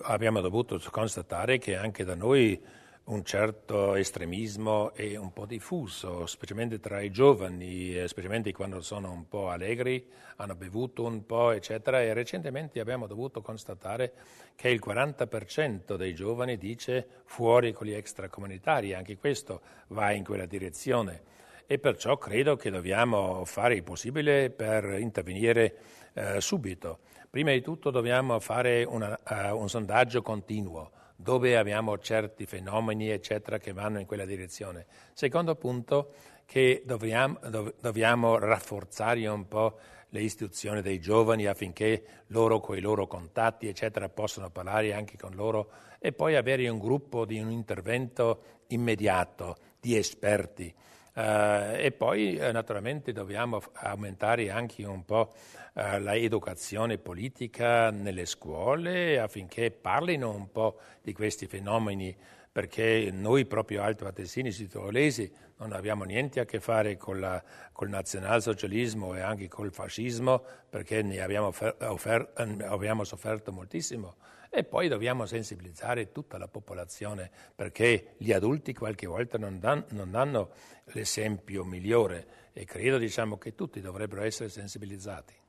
abbiamo dovuto constatare che anche da noi un certo estremismo è un po' diffuso, specialmente tra i giovani, specialmente quando sono un po' allegri, hanno bevuto un po', eccetera, e recentemente abbiamo dovuto constatare che il 40% dei giovani dice fuori con gli extracomunitari, anche questo va in quella direzione. E perciò credo che dobbiamo fare il possibile per intervenire subito. Prima di tutto dobbiamo fare un sondaggio continuo, dove abbiamo certi fenomeni, eccetera, che vanno in quella direzione. Secondo punto, che dobbiamo rafforzare un po' le istituzioni dei giovani affinché loro, con i loro contatti, eccetera, possano parlare anche con loro e poi avere un gruppo di un intervento immediato di esperti. E poi naturalmente dobbiamo aumentare anche un po' l'educazione politica nelle scuole affinché parlino un po' di questi fenomeni, perché noi proprio altoatesini sudtirolesi non abbiamo niente a che fare col nazionalsocialismo e anche col fascismo, perché ne abbiamo sofferto moltissimo. E poi dobbiamo sensibilizzare tutta la popolazione, perché gli adulti qualche volta non danno l'esempio migliore e credo che tutti dovrebbero essere sensibilizzati.